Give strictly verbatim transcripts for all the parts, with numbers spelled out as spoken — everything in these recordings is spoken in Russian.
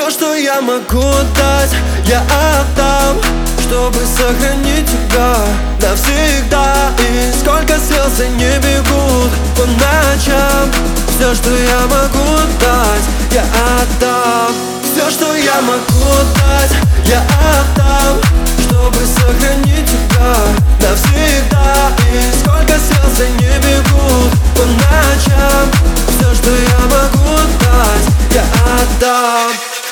Все, что я могу дать, я отдам, чтобы сохранить тебя навсегда. И сколько слез не бегут по ночам. Все, что я могу дать, я отдам. Все, что я могу дать, я отдам, чтобы сохранить тебя навсегда. И сколько слез не бегут по ночам. Все, что я могу дать, я отдам.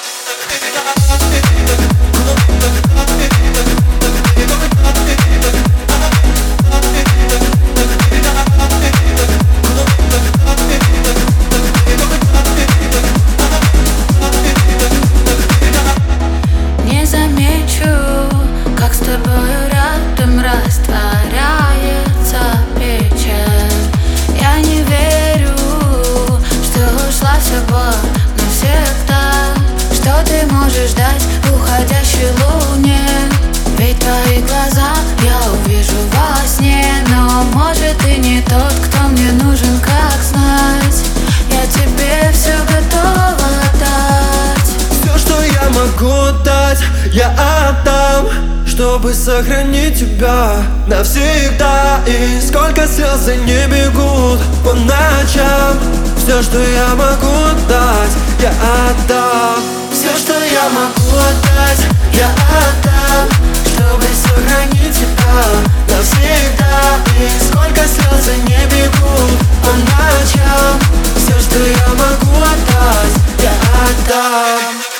Не замечу, как с тобою рядом растворяется печаль. Я не верю, что ушла вся боль навсегда. Что ты можешь дать уходящей луне? Ведь твои глаза я увижу во сне. Но может и не тот, кто мне нужен, как знать. Я тебе все готова дать. Все, что я могу дать, я отдам, чтобы сохранить тебя навсегда. И сколько слез не бегут по ночам. Все, что я могу дать, я отдам. Все, что я могу отдать, я отдам, чтобы сохранить тебя навсегда. И сколько слез не бегут по ночам. Все, что я могу отдать, я отдам.